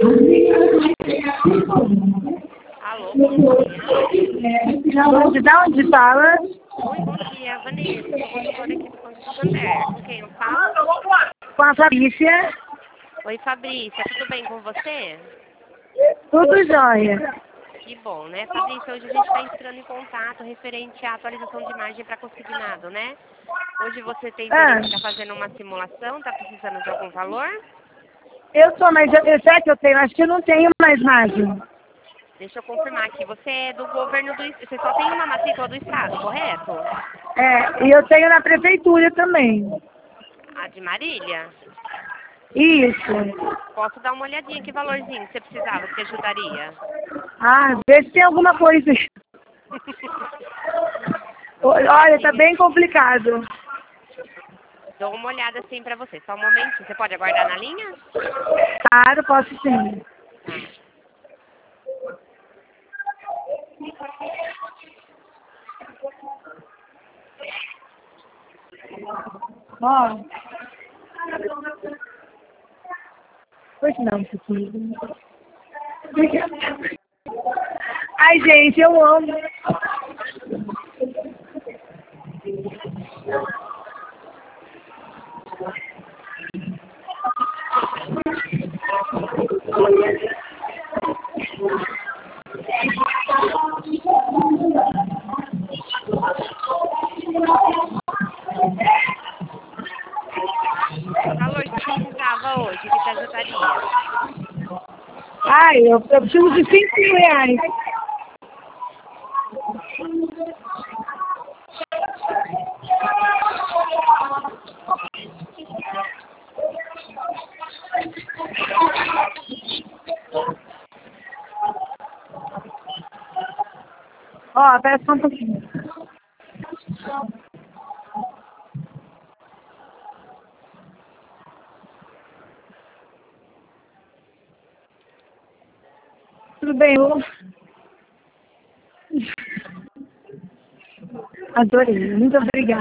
Alô, bom dia. De onde fala? Oi, bom dia, Vanessa. Sou consultora aqui do Banco Santander. Com quem eu falo? Com a Fabrícia. Oi, Fabrícia. Tudo bem com você? Tudo jóia. Que bom, né? Fabrícia, hoje a gente está entrando em contato referente à atualização de imagem para consignado, né? Hoje você tem interesse em estar fazendo uma simulação, está precisando de algum valor? Eu sou, mas será que eu tenho? Acho que eu não tenho mais margem. Deixa eu confirmar aqui. Você é do governo do... Você só tem uma matrícula do Estado, correto? É, e eu tenho na prefeitura também. A de Marília? Isso. Posso dar uma olhadinha, que valorzinho que você precisava, que ajudaria? Ah, vê se tem alguma coisa. Olha, tá bem complicado. Dou uma olhada assim pra você. Só um momentinho. Você pode aguardar na linha? Claro, posso sim. Tá. Ó. Pois não, Chiquinho. Ai, gente, eu amo. Que valor você precisava hoje que te ajudaria? Ai, eu preciso de 5 reais. Ó, peça só um pouquinho. Tudo bem, eu... Adorei, muito obrigada.